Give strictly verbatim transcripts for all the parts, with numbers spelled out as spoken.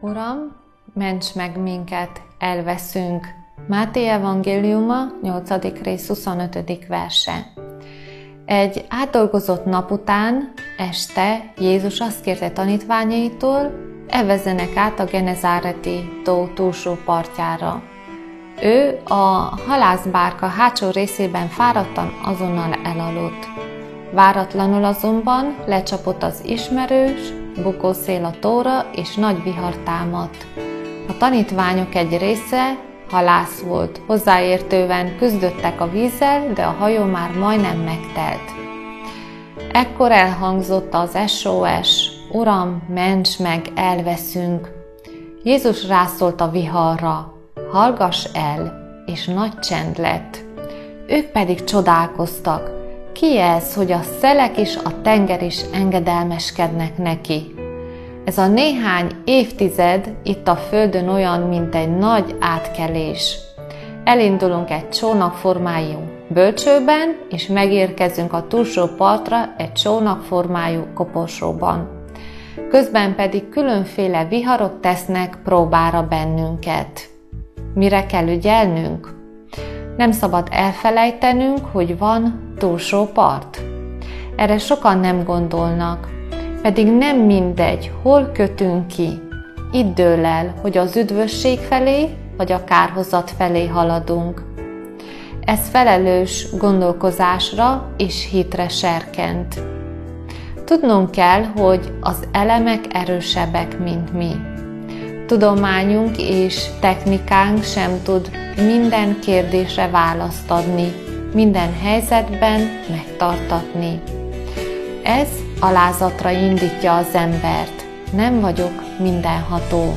Uram, ments meg minket, elveszünk. Máté evangéliuma, nyolcadik rész, huszonötödik verse. Egy átdolgozott nap után, este Jézus azt kérte tanítványaitól, evezzenek át a Genezáreti tó túlsó partjára. Ő a halászbárka hátsó részében fáradtan azonnal elaludt. Váratlanul azonban lecsapott az ismerős, bukó szél a tóra, és nagy vihar támadt. A tanítványok egy része halász volt, hozzáértően küzdöttek a vízzel, de a hajó már majdnem megtelt. Ekkor elhangzott az es o es, Uram, ments meg, elveszünk! Jézus rászólt a viharra, hallgass el, és nagy csend lett. Ők pedig csodálkoztak, ki ez, hogy a szelek és a tenger is engedelmeskednek neki? Ez a néhány évtized itt a földön olyan, mint egy nagy átkelés. Elindulunk egy csónakformájú bölcsőben, és megérkezünk a túlsó partra egy csónakformájú koporsóban. Közben pedig különféle viharok tesznek próbára bennünket. Mire kell ügyelnünk? Nem szabad elfelejtenünk, hogy van túlsó part. Erre sokan nem gondolnak, pedig nem mindegy, hol kötünk ki. Itt dől el, hogy az üdvösség felé, vagy a kárhozat felé haladunk. Ez felelős gondolkozásra és hitre serkent. Tudnunk kell, hogy az elemek erősebbek, mint mi. Tudományunk és technikánk sem tud minden kérdésre választ adni, minden helyzetben megtartatni. Ez alázatra indítja az embert. Nem vagyok mindenható.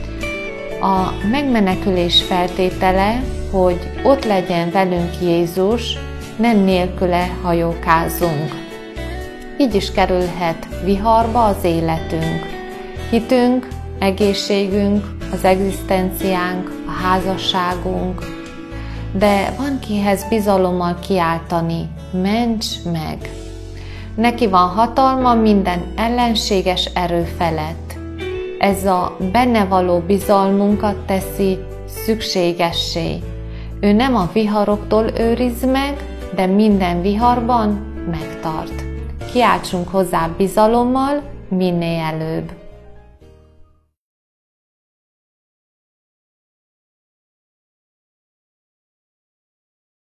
A megmenekülés feltétele, hogy ott legyen velünk Jézus, nem nélküle hajókázunk. Így is kerülhet viharba az életünk. Hitünk, egészségünk, az egzisztenciánk, a házasságunk. De van kihez bizalommal kiáltani, ments meg! Neki van hatalma minden ellenséges erő felett. Ez a benne való bizalmunkat teszi szükségessé. Ő nem a viharoktól őriz meg, de minden viharban megtart. Kiáltsunk hozzá bizalommal minél előbb.